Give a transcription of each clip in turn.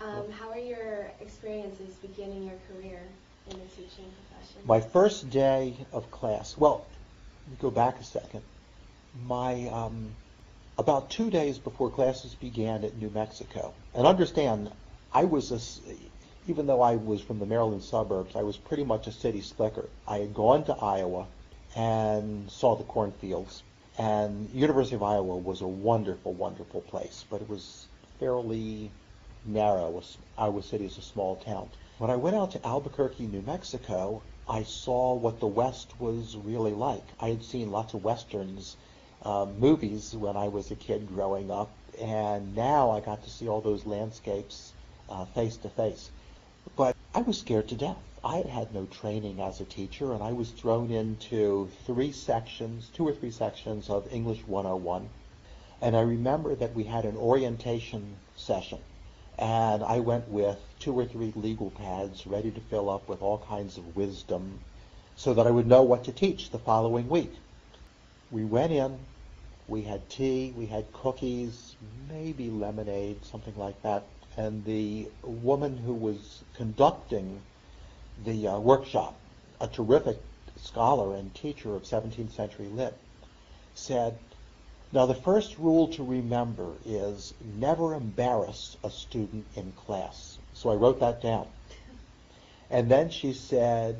How are your experiences beginning your career in the teaching profession? My first day of class, well, let me go back a second. About 2 days before classes began at New Mexico, and understand, even though I was from the Maryland suburbs, I was pretty much a city slicker. I had gone to Iowa and saw the cornfields, and University of Iowa was a wonderful, wonderful place, but it was fairly narrow. Iowa City is a small town. When I went out to Albuquerque, New Mexico, I saw what the West was really like. I had seen lots of Westerns, movies when I was a kid growing up, and now I got to see all those landscapes face to face. But I was scared to death. I had had no training as a teacher, and I was thrown into 2 or 3 sections of English 101. And I remember that we had an orientation session, and I went with 2 or 3 legal pads ready to fill up with all kinds of wisdom so that I would know what to teach the following week. We went in, we had tea, we had cookies, maybe lemonade, something like that. And the woman who was conducting the workshop, a terrific scholar and teacher of 17th century lit, said, "Now the first rule to remember is never embarrass a student in class." So I wrote that down. And then she said,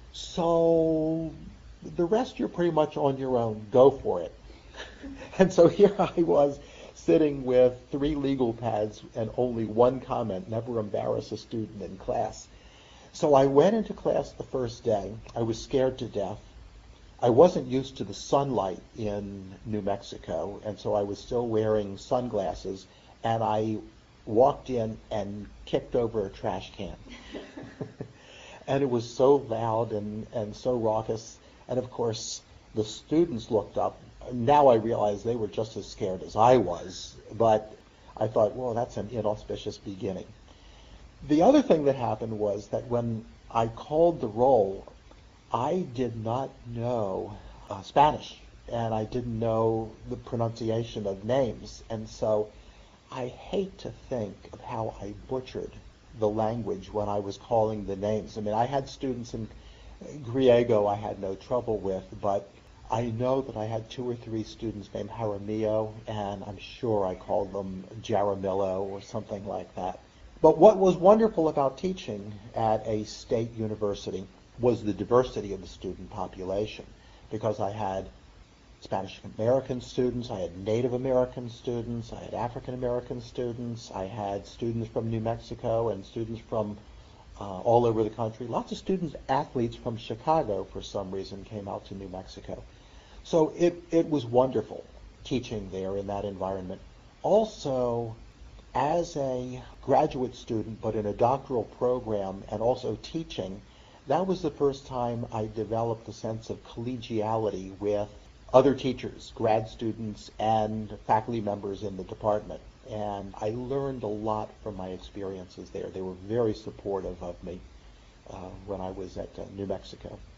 "So the rest you're pretty much on your own. Go for it." And so here I was sitting with 3 legal pads and only one comment: never embarrass a student in class. So I went into class the first day. I was scared to death. I wasn't used to the sunlight in New Mexico, and so I was still wearing sunglasses, and I walked in and kicked over a trash can. And it was so loud and so raucous. And of course, the students looked up. Now I realize they were just as scared as I was, but I thought, well, that's an inauspicious beginning. The other thing that happened was that when I called the roll, I did not know Spanish, and I didn't know the pronunciation of names, and so I hate to think of how I butchered the language when I was calling the names. I mean, I had students in Griego I had no trouble with, but I know that I had 2 or 3 students named Jaramillo, and I'm sure I called them Jaramillo or something like that. But what was wonderful about teaching at a state university was the diversity of the student population, because I had Spanish American students, I had Native American students, I had African American students, I had students from New Mexico and students from all over the country. Lots of students, athletes from Chicago for some reason came out to New Mexico. So it was wonderful teaching there in that environment. Also, as a graduate student, but in a doctoral program and also teaching, that was the first time I developed a sense of collegiality with other teachers, grad students, and faculty members in the department. And I learned a lot from my experiences there. They were very supportive of me when I was at New Mexico.